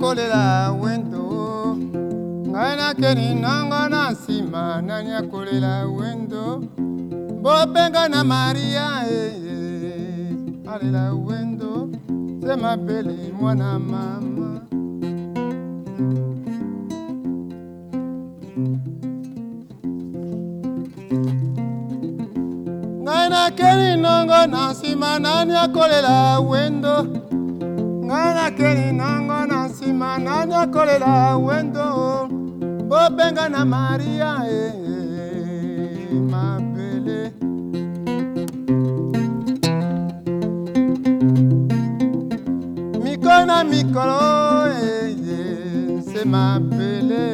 akolela wendo ngai nakeni nango na nsima nani akolela wendo bobenga na Maria alela wendo se mabele mwana mama ngai nakeni nango na nsima nani akolela wendo ngai nakeni nango na nsima nani akolela wendo bobenga na Maria mabele mikona mikolo se mabele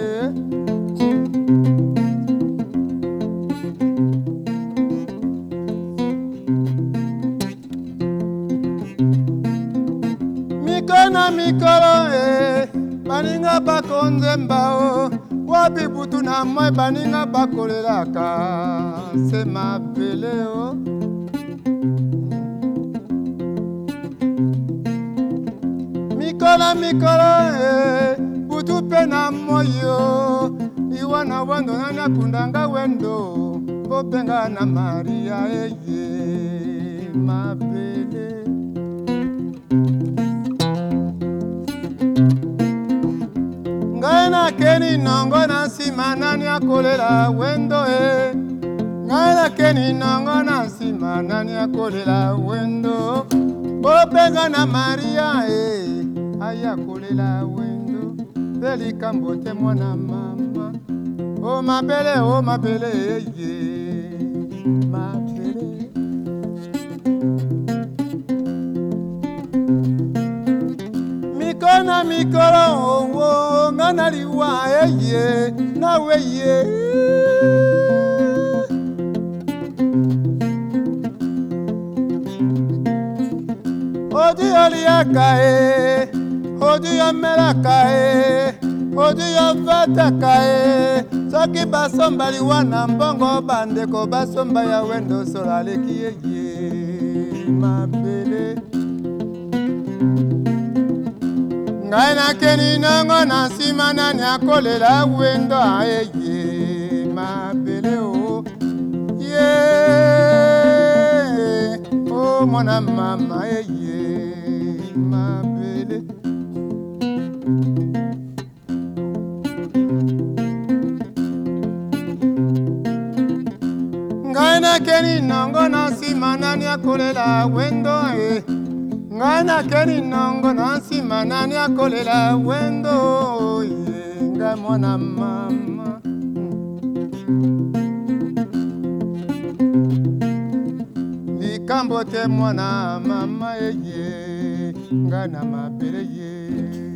mikona mikolo baninga bakonze mbao wapi butu na moi baninga bakolelaka se mabele mikolo mikolo butu pe na moyo iwana wendo nani akundanga wendo bobenga na Maria mabele ngai nakeni nango na nsima nani akolela wendo ngai nakeni nango na nsima nani akolela wendo bobenga na Maria aya akolela wendo mpe likambo te mwana mama o mabele mabele mikona mikolo ngana liwa nawe odi oliaka odi omelaka odi ovataka soki basomba liwa na mbongo bandeko basomba ya wendo solaleki mabele ngai nakeni nango na nsima nani akolela wendo mabele mwana mama mabele ngai nakeni nango na nsima nani akolela wendo ngai nakeni nango na nsima nani akolela wendo ngai mwana mama likambo te mwana mama ngai na mabele